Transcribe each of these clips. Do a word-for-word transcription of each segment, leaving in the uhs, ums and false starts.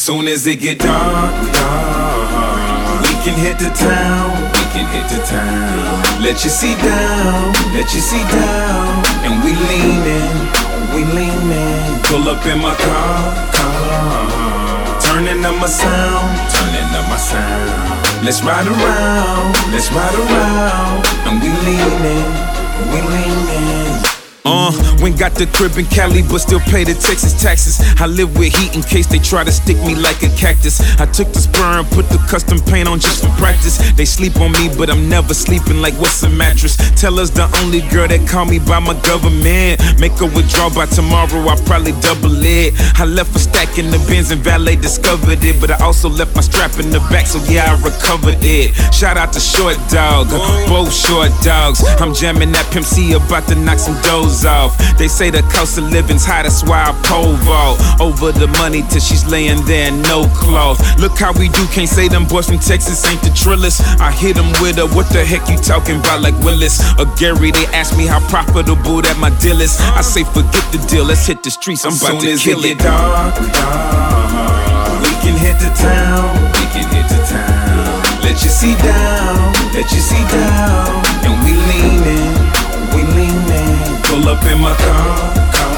Soon as it get dark, dark, we can hit the town, we can hit the town. Let you see down, let you see down, and we leanin', we leanin'. Pull up in my car, car, turning up my sound, turning up my sound. Let's ride around, let's ride around, and we leanin', we leanin'. Uh, when got the crib in Cali, but still pay the Texas taxes. I live with heat in case they try to stick me like a cactus. I took the spur and put the custom paint on just for practice. They sleep on me, but I'm never sleeping like what's a mattress. Tell us the only girl that call me by my government. Make a withdrawal by tomorrow, I'll probably double it. I left a stack in the bins and valet discovered it, but I also left my strap in the back, so yeah, I recovered it. Shout out to Short Dog, both short dogs. I'm jamming that Pimp C, about to knock some doors off. They say the cost of living's high, that's why I pole vault over the money till she's laying there in no cloth. Look how we do, can't say them boys from Texas ain't the trillest. I hit them with a what the heck you talking about like Willis or Gary. They ask me how profitable that my deal is. I say forget the deal, let's hit the streets, I'm about to kill it. Dark, dark, we can hit the town, we can hit the town. Let you see down, let you see down, and we leanin', we leanin'. Pull up in my car,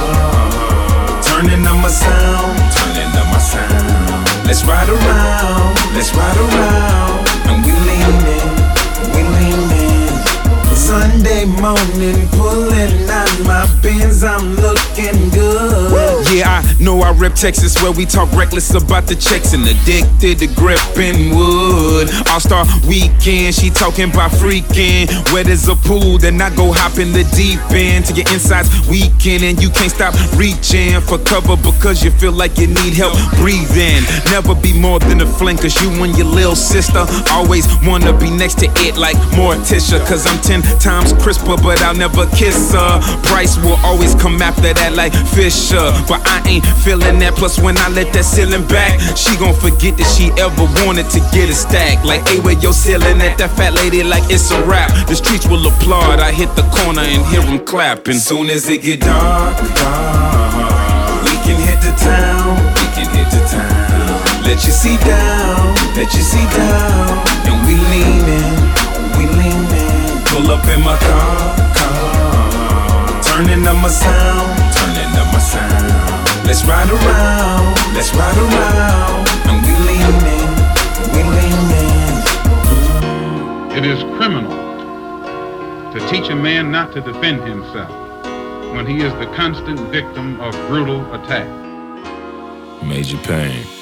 car, turning up my sound, turning up my sound. Let's ride around, let's ride around, and we leanin', we leanin'. Sunday morning, pulling out my Benz, I'm looking good. Yeah, I know I rep Texas, where we talk reckless about the checks and addicted to gripping wood. All-Star weekend, she talking about freaking. Where there's a pool, then I go hop in the deep end to your insides weekend, and you can't stop reaching for cover because you feel like you need help breathing. Never be more than a fling, cause you and your little sister always wanna be next to it like Morticia, cause I'm ten times crisper, but I'll never kiss her. Price will always come after that like Fisher, but I ain't feeling that. Plus when I let that ceiling back, she gon' forget that she ever wanted to get a stack. Like, hey, where your ceiling at? That fat lady like it's a rap. The streets will applaud, I hit the corner and hear them clapping. Soon as it get dark, dark, we can hit the town, we can hit the town. Let you see down, let you see down, and we leanin', we leanin'. Pull up in my car, car, turning up my sound, turning up my sound. Let's ride around, let's ride around, and we leanin', we leanin'. It is criminal to teach a man not to defend himself when he is the constant victim of brutal attack. Major Payne.